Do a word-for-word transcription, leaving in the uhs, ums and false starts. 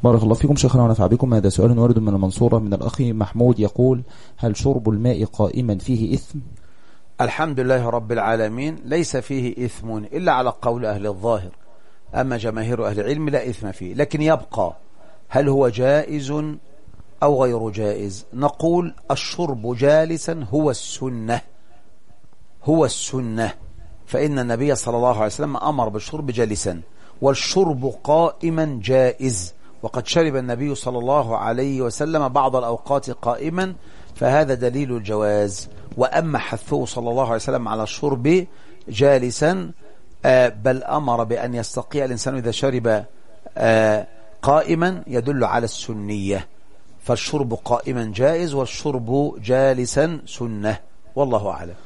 بارك الله فيكم شيخنا ونفع بكم. هذا سؤال وارد من المنصورة من الأخ محمود يقول: هل شرب الماء قائما فيه إثم؟ الحمد لله رب العالمين، ليس فيه إثم إلا على قول أهل الظاهر، أما جماهير أهل العلم لا إثم فيه. لكن يبقى هل هو جائز أو غير جائز؟ نقول الشرب جالسا هو السنة، هو السنة، فإن النبي صلى الله عليه وسلم أمر بالشرب جالسا، والشرب قائما جائز، وقد شرب النبي صلى الله عليه وسلم بعض الأوقات قائما، فهذا دليل الجواز. وأما حثه صلى الله عليه وسلم على الشرب جالسا بل أمر بأن يستقيء الإنسان إذا شرب قائما يدل على السنية، فالشرب قائما جائز والشرب جالسا سنة، والله أعلم.